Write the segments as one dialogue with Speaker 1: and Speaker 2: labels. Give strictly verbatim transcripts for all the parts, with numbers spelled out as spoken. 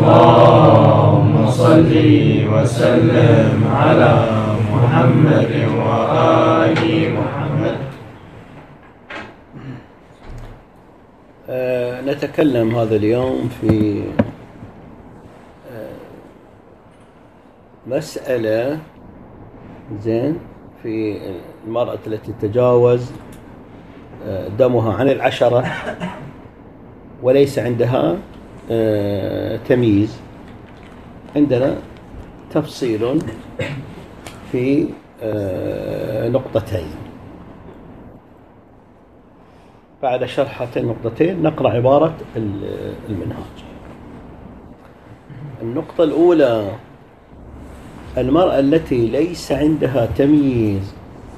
Speaker 1: اللهم صل وسلم على محمد وآل محمد.
Speaker 2: أه نتكلم هذا اليوم في أه مسألة زين في المرأة التي تجاوز أه دمها عن العشرة وليس عندها أه تمييز. عندنا تفصيل في أه نقطتين. بعد شرح هاتين النقطتين نقرأ عبارة المنهاج. النقطة الأولى: المرأة التي ليس عندها تمييز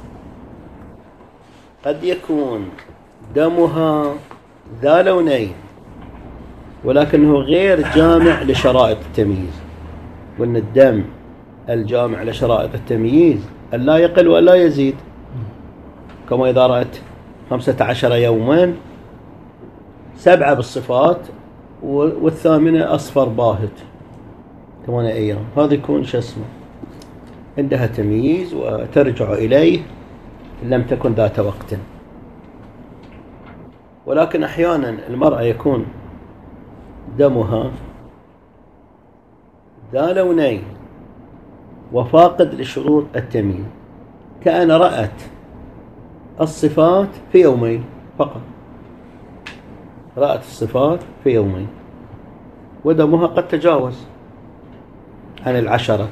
Speaker 2: قد يكون دمها ذا لونين ولكنه غير جامع لشرائط التمييز. وأن الدم الجامع لشرائط التمييز لا يقل ولا يزيد، كما إذا رأت خمسة عشر يوما سبعة بالصفات والثامنة أصفر باهت ثمانية أيام، هذا يكون شو اسمه عندها تمييز وترجع إليه إن لم تكن ذات وقت. ولكن أحيانا المرأة يكون دمها ذا لونين وفاقد لشروط التمييز، كأن رأت الصفات في يومين فقط، رأت الصفات في يومين ودمها قد تجاوز عن العشرة،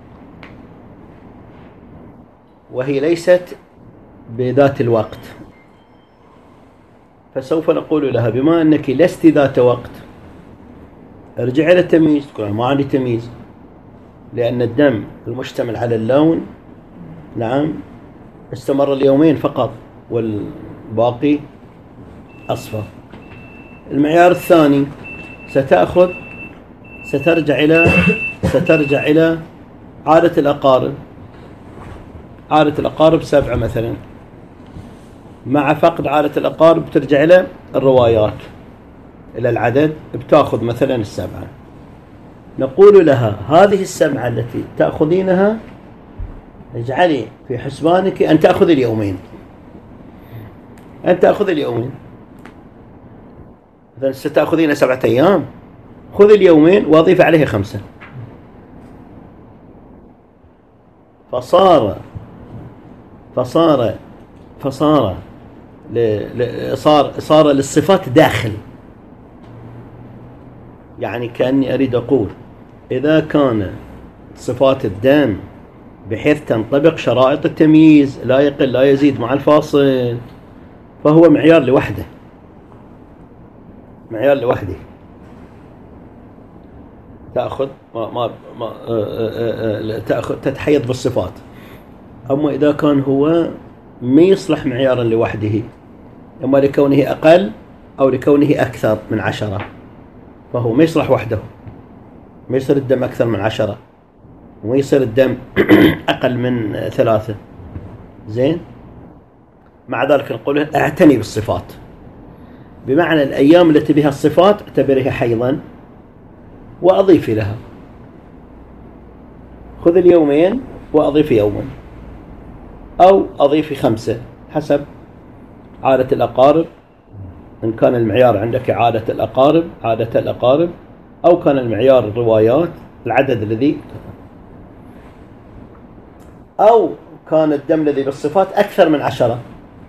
Speaker 2: وهي ليست بذات الوقت. فسوف نقول لها بما أنك لست ذات وقت ارجعي إلى التمييز. تقول ما عندي تمييز، لأن الدم المشتمل على اللون نعم استمر اليومين فقط والباقي أصفر. المعيار الثاني ستأخذ سترجع إلى سترجع إلى عادة الأقارب. عادة الأقارب سبعة مثلا، مع فقد عادة الأقارب ترجع إلى الروايات إلى العدد، بتأخذ مثلا السبعة. نقول لها هذه السبعة التي تأخذينها اجعلي في حسبانك أن تأخذ اليومين، أن تأخذ اليومين. إذا ستأخذين سبعة أيام، خذ اليومين وأضيف عليه خمسة، فصار فصار فصار ل... صار صار للصفات داخل. يعني كأني أريد أقول إذا كان صفات الدم بحيث تنطبق شرائط التمييز لا يقل لا يزيد مع الفاصل، فهو معيار لوحده، معيار لوحده تأخذ ما ما, ما تأخذ تتحيط بالصفات. أما إذا كان هو ما يصلح معيارا لوحده، إما لكونه أقل أو لكونه أكثر من عشرة، فهو ما يصلح وحده، ما يصير الدم أكثر من عشرة وما يصير الدم أقل من ثلاثة. زين، مع ذلك نقول اعتني بالصفات، بمعنى الأيام التي بها الصفات اعتبرها حيضا وأضيفي لها، خذ اليومين وأضيف يوما أو أضيفي خمسة حسب عادة الأقارب. إن كان المعيار عندك عادة الأقارب عادة الأقارب أو كان المعيار الروايات العدد الذي، أو كان الدم الذي بالصفات أكثر من عشرة،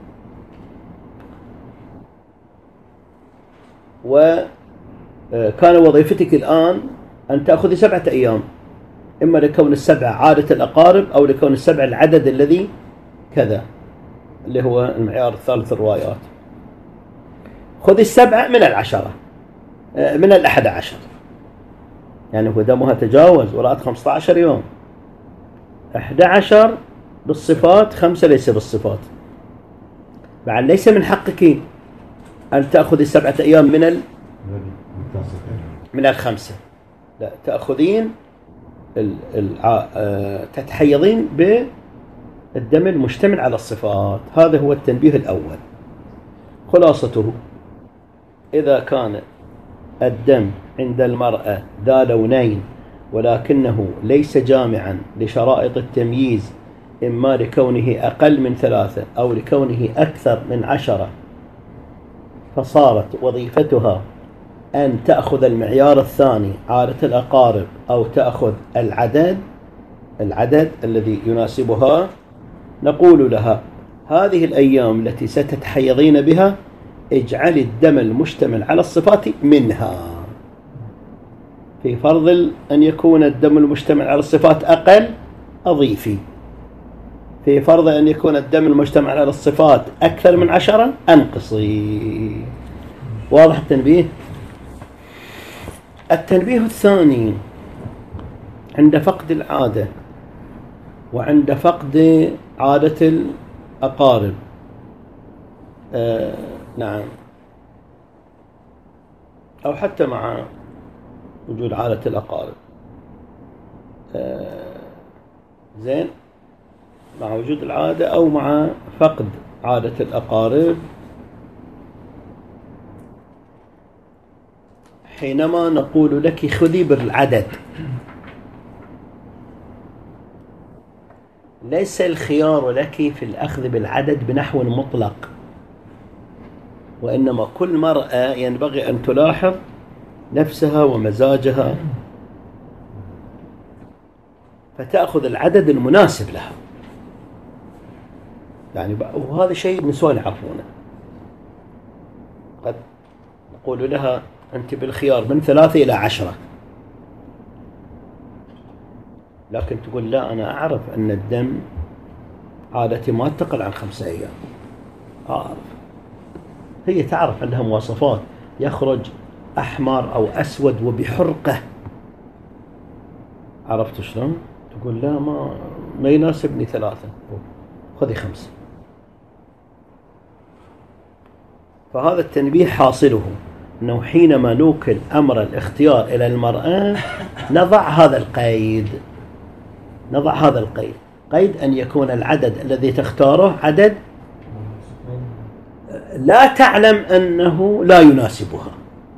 Speaker 2: وكان وظيفتك الآن أن تأخذي سبعة أيام، إما لكون السبعة عادة الأقارب أو لكون السبعة العدد الذي كذا اللي هو المعيار الثالث الروايات. خذ السبعة من العشرة من الأحد عشر، يعني هو دمها تجاوز ورأت خمسة عشر يوم، أحد عشر بالصفات، خمسة ليس بالصفات. بعد ليس من حقك أن تأخذي سبعة أيام من ال من الخمسة، لا، تأخذين ال ال تتحيضين بالدم المشتمل على الصفات. هذا هو التنبيه الأول. خلاصته: إذا كان الدم عند المرأة ذا لونين ولكنه ليس جامعا لشرائط التمييز إما لكونه أقل من ثلاثة أو لكونه أكثر من عشرة، فصارت وظيفتها أن تأخذ المعيار الثاني عادة الأقارب أو تأخذ العدد العدد الذي يناسبها، نقول لها هذه الأيام التي ستتحيضين بها اجعلي الدم المشتمل على الصفات منها. في فرض أن يكون الدم المشتمل على الصفات أقل أضيفي، في فرض أن يكون الدم المجتمع على الصفات أكثر من عشرة أنقصي. واضح التنبيه؟ التنبيه الثاني عند فقد العادة وعند فقد عادة الأقارب. آه نعم، أو حتى مع وجود عادة الأقارب. آه زين، مع وجود العادة أو مع فقد عادة الأقارب، حينما نقول لك خذي بالعدد، ليس الخيار لك في الأخذ بالعدد بنحو مطلق، وإنما كل مرأة ينبغي أن تلاحظ نفسها ومزاجها فتأخذ العدد المناسب لها. يعني وهذا شيء النسوان يعرفونه. قد نقول لها أنت بالخيار من ثلاثة إلى عشرة، لكن تقول لا أنا أعرف أن الدم عادتي ما تقل عن خمسة أيام، أعرف. هي تعرف عندها مواصفات، يخرج أحمر أو أسود وبحرقة، عرفت شلون؟ تقول لا ما ما يناسبني ثلاثة، خذي خمسة. فهذا التنبيه حاصله أنه حينما نوكل أمر الاختيار إلى المرأة نضع هذا القيد، نضع هذا القيد، قيد أن يكون العدد الذي تختاره عدد لا تعلم أنه لا يناسبها،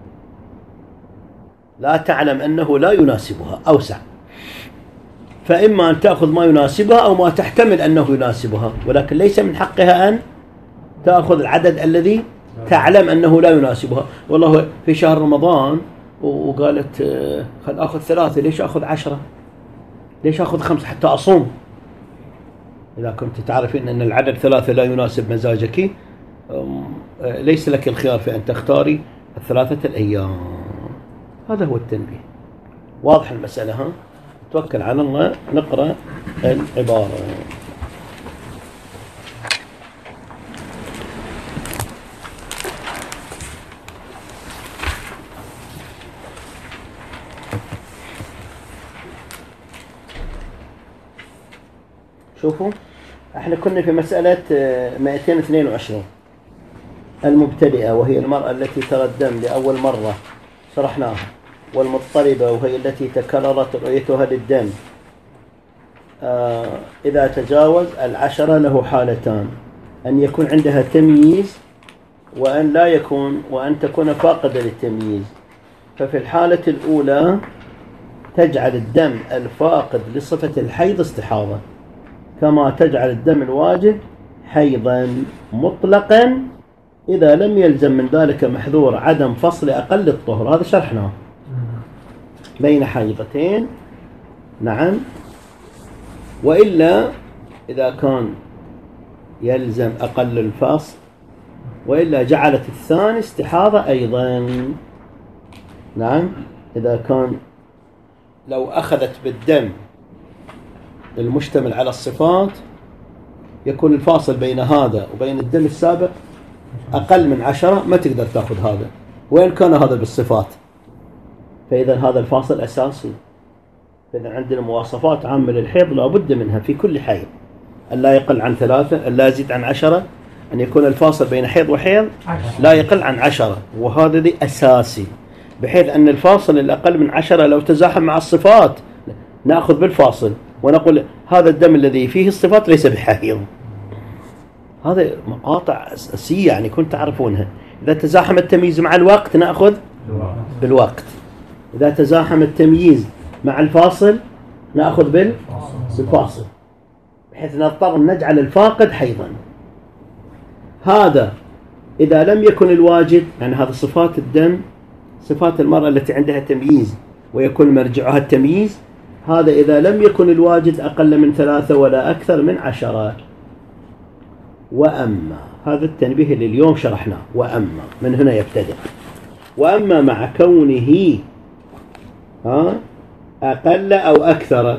Speaker 2: لا تعلم أنه لا يناسبها، أوسع. فإما أن تأخذ ما يناسبها أو ما تحتمل أنه يناسبها، ولكن ليس من حقها أن تأخذ العدد الذي تعلم أنه لا يناسبها. والله في شهر رمضان وقالت خل أخذ ثلاثة، ليش أخذ عشرة؟ ليش أخذ خمسة حتى أصوم؟ إذا كنت تعرفين أن العدد ثلاثة لا يناسب مزاجك، ليس لك الخيار في أن تختاري الثلاثة الأيام. هذا هو التنبيه. واضح المسألة؟ ها؟ توكل على الله، نقرأ العبارة. شوفوا، احنا كنا في مسألة مئتين واثنين وعشرين المبتدئة، وهي المرأة التي ترى الدم لأول مرة شرحناها، والمضطربة وهي التي تكررت رؤيتها للدم. آه إذا تجاوز العشرة له حالتان: أن يكون عندها تمييز، وأن لا يكون، وأن تكون فاقدة للتمييز. ففي الحالة الأولى تجعل الدم الفاقد لصفة الحيض استحاضة، كما تجعل الدم الواجب حيضا مطلقا إذا لم يلزم من ذلك محذور عدم فصل أقل الطهر. هذا شرحناه بين حيضتين. نعم. وإلا إذا كان يلزم أقل الفصل، وإلا جعلت الثاني استحاضة أيضا. نعم. إذا كان لو أخذت بالدم المشتمل على الصفات يكون الفاصل بين هذا وبين الدم السابق أقل من عشرة، ما تقدر تأخذ هذا، وإن كان هذا بالصفات. فإذا هذا الفاصل أساسي. فإذا عندنا مواصفات عامة للحيض لا بد منها في كل حيض: أن لا يقل عن ثلاثة، أن لا يزيد عن عشرة، أن يكون الفاصل بين حيض وحيض لا يقل عن عشرة. وهذا دي أساسي، بحيث أن الفاصل الأقل من عشرة لو تزاحم مع الصفات نأخذ بالفاصل ونقول هذا الدم الذي فيه الصفات ليس بحيض. هذا مقاطع أساسية يعني كنت تعرفونها. إذا تزاحم التمييز مع الوقت نأخذ بالوقت. إذا تزاحم التمييز مع الفاصل نأخذ بالفاصل بحيث نضطر نجعل الفاقد حيضا. هذا إذا لم يكن الواجد، يعني هذا صفات الدم، صفات المرأة التي عندها تمييز ويكون مرجعها التمييز، هذا إذا لم يكن الواجد أقل من ثلاثة ولا أكثر من عشرة. وأما هذا التنبيه اللي اليوم شرحناه، وأما من هنا يبتدئ، وأما مع كونه ها أقل أو أكثر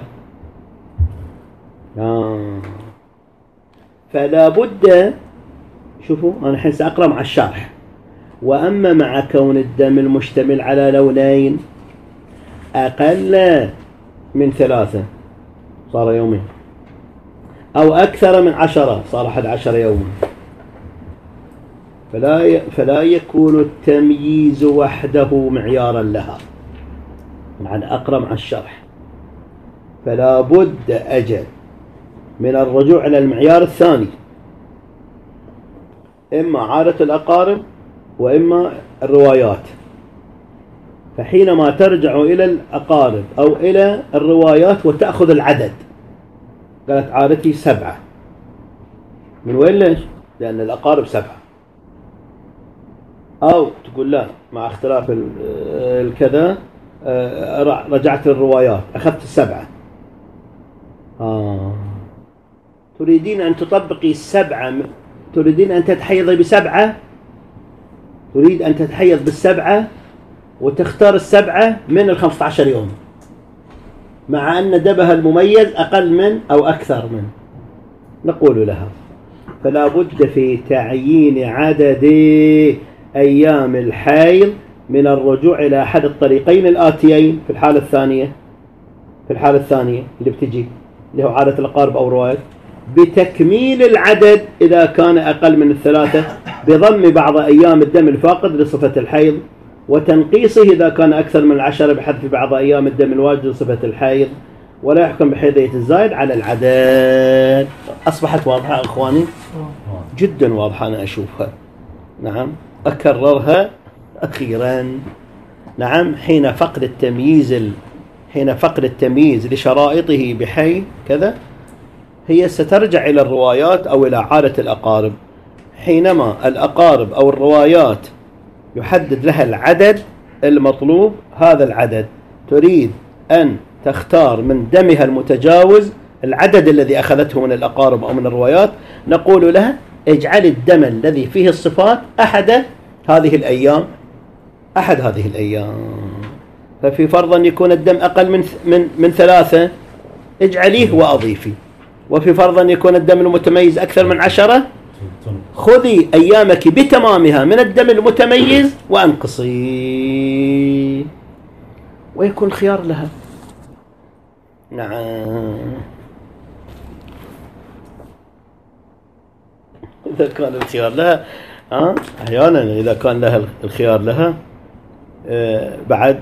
Speaker 2: آه. فلا بد، شوفوا أنا الحين سأقرأ مع الشرح. وأما مع كون الدم المشتمل على لونين أقل من ثلاثة صار يومين، أو أكثر من عشرة صار أحد عشر يوما، فلا ي... فلا يكون التمييز وحده معيارا لها. طبعا أقرأ مع الشرح. فلا بد أجل من الرجوع إلى المعيار الثاني، إما عادة الأقارب وإما الروايات. فحينما ترجع إلى الأقارب أو إلى الروايات وتأخذ العدد، قالت عادتي سبعة، من وين ليش؟ لأن الأقارب سبعة. أو تقول لا مع اختلاف الكذا رجعت للروايات أخذت السبعة. آه. تريدين أن تطبقي السبعة، تريدين أن تتحيضي بسبعة، تريد أن تتحيض بالسبعة وتختار السبعة من الخمسة عشر يوم، مع أن دمها المميز أقل من أو أكثر من. نقول لها فلا بد في تعيين عدد أيام الحيض من الرجوع إلى أحد الطريقين الآتيين. في الحالة الثانية في الحالة الثانية اللي بتجي اللي هو عادة الأقارب أو رواية، بتكميل العدد إذا كان أقل من الثلاثة بضم بعض أيام الدم الفاقد لصفة الحيض، وتنقيصه إذا كان أكثر من العشرة بحذف بعض أيام الدم الواجد لصفة الحيض، ولا يحكم بحيثية الزايد على العدد. أصبحت واضحة أخواني؟ جدا واضحة أنا أشوفها. نعم أكررها أخيرا. نعم حين فقد التمييز ال... حين فقد التمييز لشرائطه بحي كذا، هي سترجع إلى الروايات أو إلى عادة الأقارب. حينما الأقارب أو الروايات يحدد لها العدد المطلوب، هذا العدد تريد أن تختار من دمها المتجاوز العدد الذي أخذته من الأقارب أو من الروايات، نقول لها اجعل الدم الذي فيه الصفات أحد هذه الأيام أحد هذه الأيام. ففي فرض أن يكون الدم أقل من من من ثلاثة اجعليه وأضيفي، وفي فرض أن يكون الدم المتميز أكثر من عشرة خذي أيامك بتمامها من الدم المتميز وأنقصي، ويكون خيار لها. نعم إذا كان الخيار لها أه؟ أحيانا إذا كان لها الخيار لها أه بعد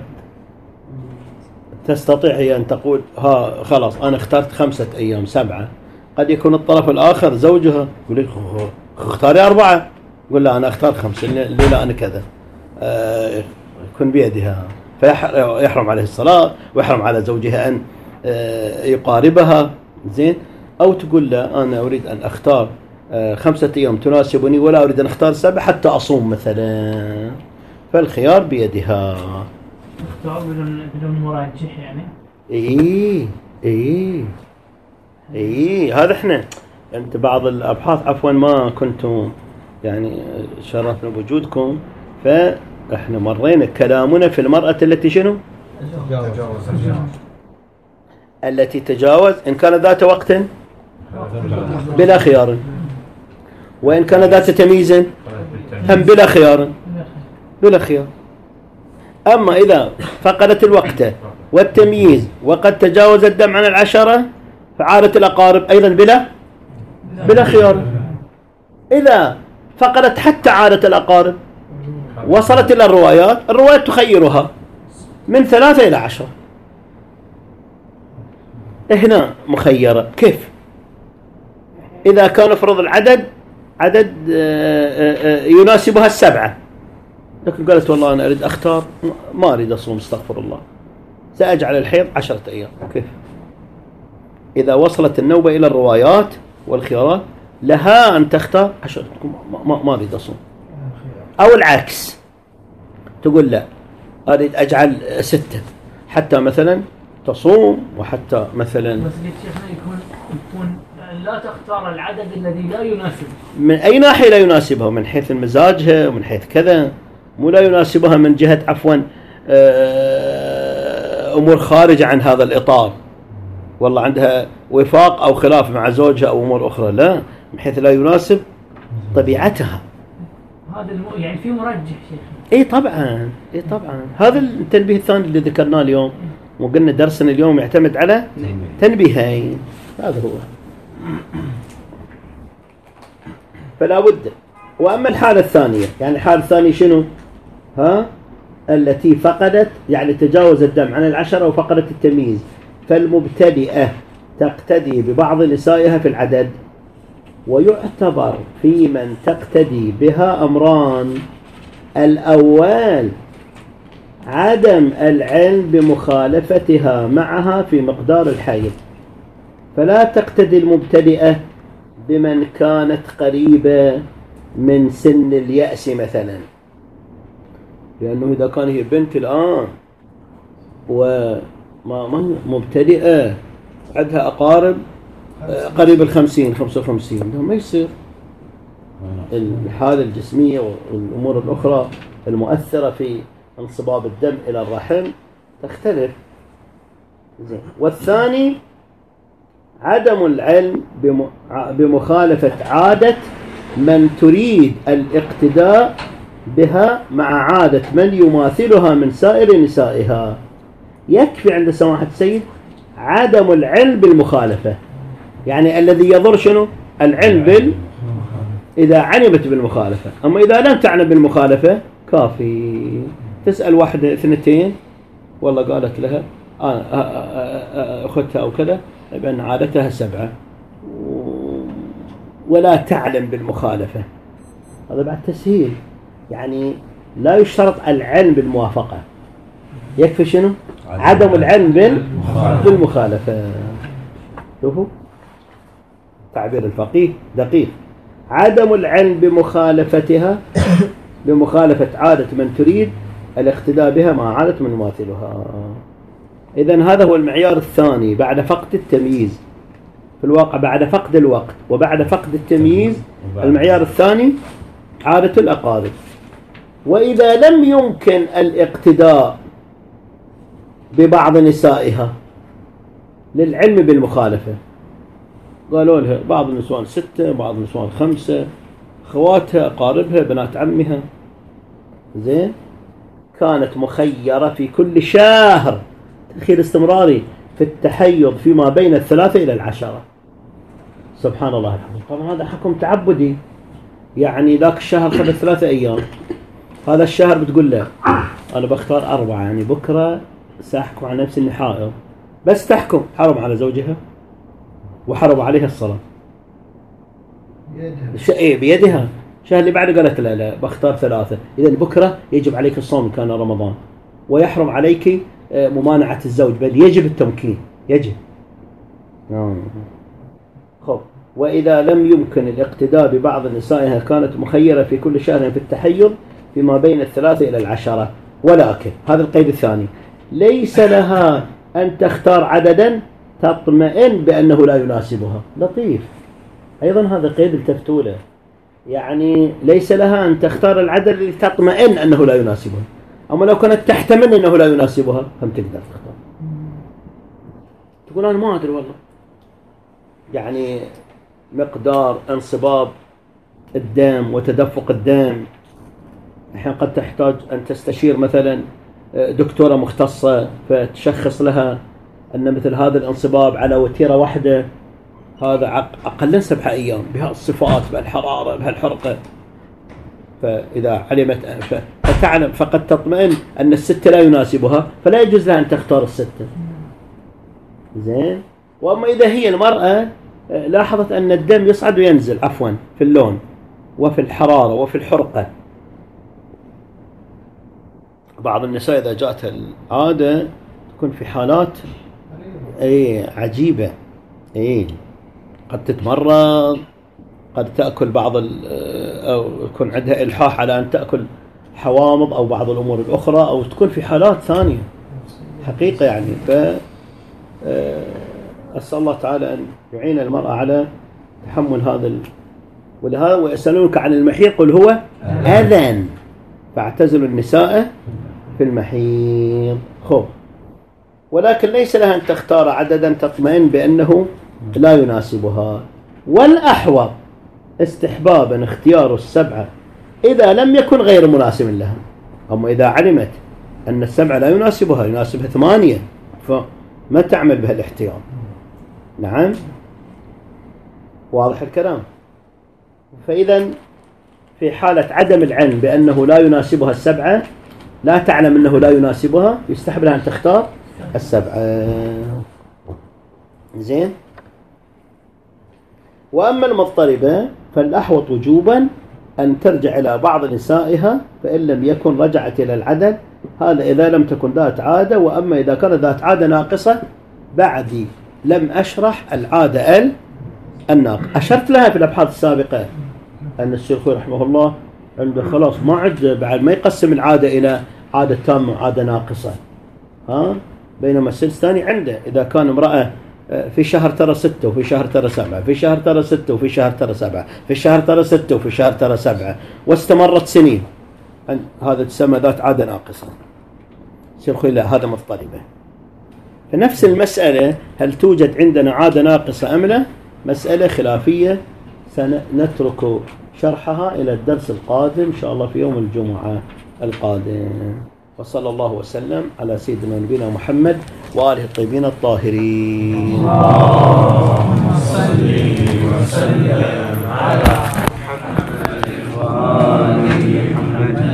Speaker 2: تستطيع هي أن تقول ها خلاص أنا اخترت خمسة أيام سبعة. قد يكون الطرف الآخر زوجها يقول لك اختاري أربعة، يقول لا أنا اختار خمسة، ليه لا أنا كذا. أه يكون بيدها، فيحرم عليه الصلاة ويحرم على زوجها أن أه يقاربها. زين. أو تقول لا أنا أريد أن أختار أه خمسة أيام تناسبني ولا أريد أن أختار سبعة حتى أصوم مثلا، فالخيار بيدها.
Speaker 3: اختار بدون بدون مراجح يعني.
Speaker 2: إيه إيه إيه هذا إحنا أنت بعض الأبحاث عفوا ما كنتم يعني شرفنا بوجودكم، فإحنا مرينا كلامنا في المرأة التي شنو؟
Speaker 1: تجاوز
Speaker 2: التي تجاوز إن كان ذات وقت بلا خيار، وإن كان ذات تمييز هم بلا خيار بلا خيار. أما إذا فقدت الوقت والتمييز وقد تجاوز الدم عن العشرة فعادة الأقارب أيضا بلا بلا خيار. إذا فقدت حتى عادة الأقارب وصلت إلى الروايات، الروايات تخيرها من ثلاثة إلى عشرة. هنا مخيرة. كيف؟ إذا كان فرض العدد عدد يناسبها السبعة، لكن قالت والله أنا أريد أختار، ما أريد أصوم استغفر الله، سأجعل الحيض عشرة أيام. كيف؟ إذا وصلت النوبة إلى الروايات والخيارات لها أن تختار عشرة، ما, ما أريد أصوم. أو العكس، تقول لا أريد أجعل ستة، حتى مثلا تصوم وحتى مثلا.
Speaker 3: بس شيخنا يكون يكون لا تختار العدد الذي لا يناسب.
Speaker 2: من أي ناحية لا يناسبها؟ من حيث مزاجها ومن حيث كذا، مو لا يناسبها من جهة عفوا أمور خارجة عن هذا الإطار، والله عندها وفاق أو خلاف مع زوجها أو أمور أخرى، لا، من حيث لا يناسب طبيعتها.
Speaker 3: هذا الم... يعني في مرجح شيخ.
Speaker 2: اي طبعا، اي طبعا. هذا التنبيه الثاني اللي ذكرناه اليوم، وقلنا درسنا اليوم يعتمد على تنبيهين، هذا هو. فلا بد. واما الحالة الثانية، يعني الحالة الثانية شنو؟ ها؟ التي فقدت، يعني تجاوز الدم عن العشرة وفقدت التمييز، فالمبتدئة تقتدي ببعض نسائها في العدد. ويعتبر في من تقتدي بها أمران: الأول عدم العلم بمخالفتها معها في مقدار الحيض، فلا تقتدي المبتدئة بمن كانت قريبة من سن اليأس مثلا، لأنه إذا كان هي بنت الآن وما مبتدئة عندها أقارب قريب الخمسين خمسة وخمسين، ده ما يصير. الحالة الجسمية والأمور الأخرى المؤثرة في انصباب الدم إلى الرحم تختلف. زين. والثاني عدم العلم بمخالفة عادة من تريد الاقتداء بها مع عادة من يماثلها من سائر نسائها. يكفي عند سماحة السيد عدم العلم بالمخالفة، يعني الذي يضر شنو؟ العلم بال إذا علمت بالمخالفة. أما إذا لم تعلم بالمخالفة كافي. تسأل واحدة اثنتين والله قالت لها أخذتها أو كذا بأن عادتها سبعة ولا تعلم بالمخالفة، هذا بعد تسهيل. يعني لا يشترط العلم بالموافقة، يكفي شنو؟ عدم العلم بالمخالفة. شوفوا تعبير الفقيه دقيق. عدم العلم بمخالفتها بمخالفة عادة من تريد الاقتداء بها مع عادة من يماثلها. إذن هذا هو المعيار الثاني بعد فقد التمييز. في الواقع بعد فقد الوقت وبعد فقد التمييز المعيار الثاني عادة الأقارب. وإذا لم يمكن الاقتداء ببعض نسائها للعلم بالمخالفة، قالوا لها بعض النسوان ستة، بعض النسوان خمسة، خواتها، أقاربها، بنات عمها، زين، كانت مخيرة في كل شهر تأخير استمراري في التحيض فيما بين الثلاثة إلى العشرة. سبحان الله العظيم. طبعا هذا حكم تعبدي، يعني ذاك الشهر خذ ثلاثة أيام، هذا الشهر بتقول له أنا بختار أربعة، يعني بكرة سأحكم على نفسي إني حائض، بس تحكم حرم على زوجها وحرم عليها الصلاة. بيدها. إيه بيدها. الشهر اللي بعده قالت لا لا بختار ثلاثة، إذا بكرة يجب عليك الصوم كان رمضان، ويحرم عليك ممانعة الزوج، بل يجب التمكين، يجب. خب. وإذا لم يمكن الاقتداء ببعض نسائها كانت مخيرة في كل شهر في التحيض فيما بين الثلاثة إلى العشرة. ولكن هذا القيد الثاني، ليس لها أن تختار عددا تطمئن بأنه لا يناسبها. لطيف أيضا هذا قيد التفتوا له، يعني ليس لها أن تختار العدد الذي تطمئن أنه لا يناسبها. أما لو كانت تحتمل أنه لا يناسبها هم تقدر تختار. تقول أنا ما أدري والله، يعني مقدار انصباب الدم وتدفق الدم الحين قد تحتاج أن تستشير مثلا دكتورة مختصة فتشخص لها أن مثل هذا الانصباب على وتيرة واحدة هذا أقل سبعة أيام بهالصفات بهالحرارة بهالحرقة، فإذا علمت فتعلم فقد تطمئن أن الستة لا يناسبها، فلا يجوز لها أن تختار الستة. زين. وأما إذا هي المرأة لاحظت أن الدم يصعد وينزل عفوا في اللون وفي الحرارة وفي الحرقة، بعض النساء إذا جاءتها العادة تكون في حالات اي عجيبة، اي قد تتمرض، قد تأكل بعض أو يكون عندها إلحاح على أن تأكل حوامض أو بعض الأمور الأخرى، أو تكون في حالات ثانية حقيقة يعني. ف أسأل الله تعالى أن يعين المرأة على تحمل هذا ال... ولهذا ويسألونك عن المحيض قل هو أذى فاعتزلوا النساء في المحيض. خب ولكن ليس لها أن تختار عددا تطمئن بأنه لا يناسبها، والأحوط استحبابا اختيار السبعة إذا لم يكن غير مناسب لها. أما إذا علمت أن السبعة لا يناسبها، يناسبها ثمانية، فما تعمل بها الاحتياط. نعم واضح الكلام. فإذا في حالة عدم العلم بأنه لا يناسبها السبعة، لا تعلم أنه لا يناسبها، يستحب لها أن تختار السبعة. زين. وأما المضطربة فالأحوط وجوبا أن ترجع إلى بعض نسائها، فإن لم يكن رجعت إلى العدد، هذا إذا لم تكن ذات عادة. وأما إذا كانت ذات عادة ناقصة بعدي لم أشرح العادة الناقصة. أشرت لها في الأبحاث السابقة أن الشيخ رحمه الله عنده خلاص ما عد بعد ما يقسم العادة إلى عادة تامة وعادة ناقصة، ها، بينما السلس الثاني عنده إذا كان امرأة في شهر ترى ستة وفي شهر ترى سبعة، في شهر ترى ستة وفي شهر ترى سبعة، في شهر ترى ستة وفي شهر ترى سبعة، واستمرت سنين، هذا تسمى ذات عادة ناقصة. شيخ لا هذا مضطربة. فنفس المسألة هل توجد عندنا عادة ناقصة أم لا؟ مسألة خلافية سنترك شرحها إلى الدرس القادم إن شاء الله في يوم الجمعة القادم. وصلى الله وسلم على سيدنا نبينا محمد وآله الطيبين الطاهرين.
Speaker 1: اللهم صل وسلم على